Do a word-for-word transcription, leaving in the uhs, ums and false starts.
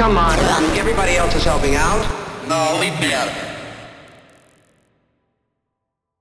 come on. Everybody else is helping out. No, leave me out of it.